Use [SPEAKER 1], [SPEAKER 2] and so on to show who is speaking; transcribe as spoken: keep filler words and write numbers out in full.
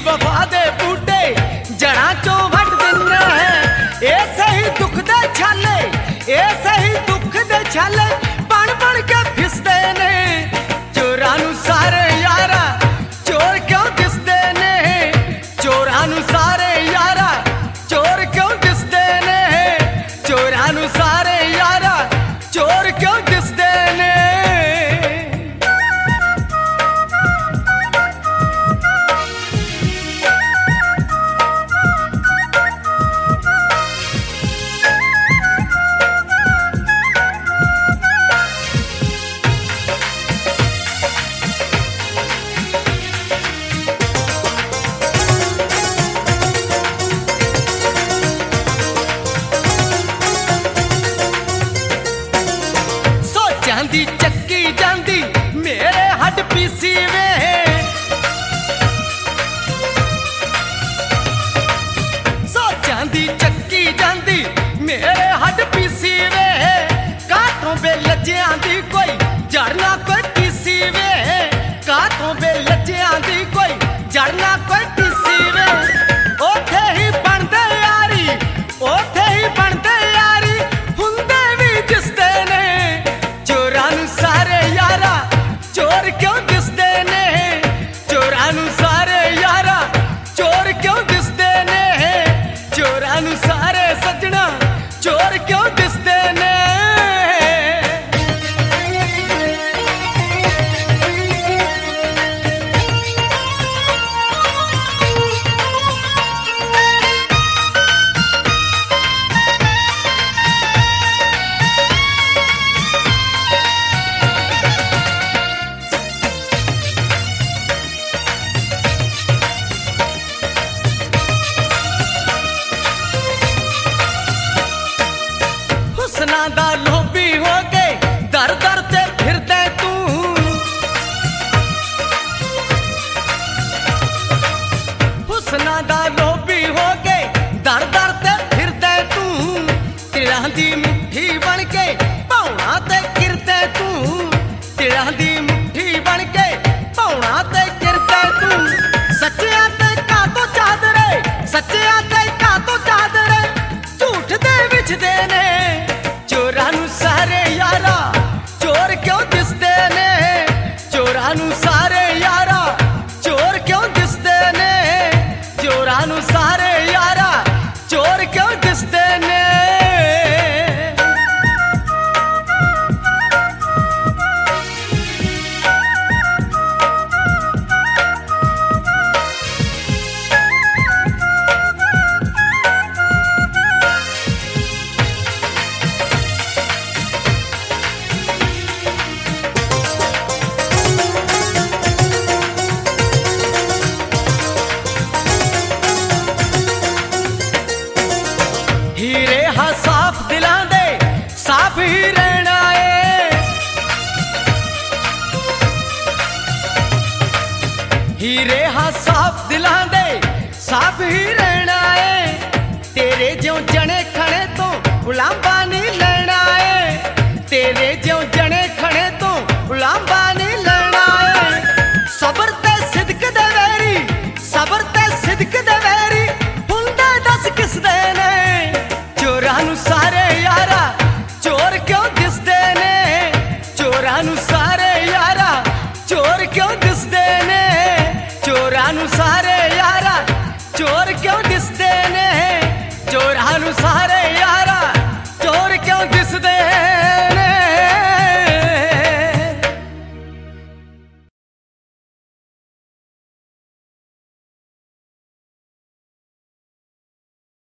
[SPEAKER 1] वफा दे बूटे जड़ा चो वट दिना है। ऐसे ही दुख दे छाले, ऐसे ही दुख दे छाले बन बन के फिसदे ने। चोरां नू सारे यारा चोर क्यों दिसदे ने, चोरां नू सारे यारा चोर क्यों दिसदे ने, चोरां नू सारे यारा चोर क्यों दिसदे ने। जांदी चक्की जांदी मेरे हड पीसी वे, सो जांदी चक्की जांदी मेरे हड पीसी वे। काठों बे लज्जियां दी कोई जड़ना कोई किसी वे, काठों बे लज्जियां दी कोई जड़ना कोई किसी वे। ओथे ही बनदे यारी, ओथे ही बनदे यारी हुंदे भी जिसदे ने। चोरां नू सारे यारा चोर क्यों दिसदे ने, चोरां नू सारे यारा चोर क्यों दिसदे ने, चोरां नू सारे सजना चोर क्यों दिसदे ने। हुस्ना दा लोभी हो के दर दर ते फिरदे तू, हुस्ना दा लोभी हो के दर दर ते फिरदे तू। तिड़ां दी मुट्ठी बन के पौना ते गिरदे तू, तिड़ां दी मुट्ठी बन के पौना ते गिरदे तू। सच्चियां ते कातो चादरे, सच्चियां ते कातो चादरे झूठ दे विचदे ने। चोरां नू सारे यारा चोर क्यों दिसदे ने, चोरां नू सारे यारा चोर क्यों दिसदे ने, चोरां नू सारे यारा चोर क्यों दिसदे ने। हीरे हा साफ दिलां दे साफ ही रहना है, हीरे हा साफ दिलां दे साफ ही रहना है। तेरे ज्यों जने खड़े तो उलांबा नहीं लेना है, तेरे ज्यों जने खड़े तो उलांबा नहीं लेना है। सबर ते सिदक दे वैरी, सबर ते सिदक दे वैरी हुंदे दस किसदे ने। चोरां नू सारे यारा चोर क्यों दिसदे ने, चोरां नू सारे यारा चोर क्यों दिसदे ने, चोरां नू सारे यारा चोर क्यों दिसदे ने, चोरां नू सारे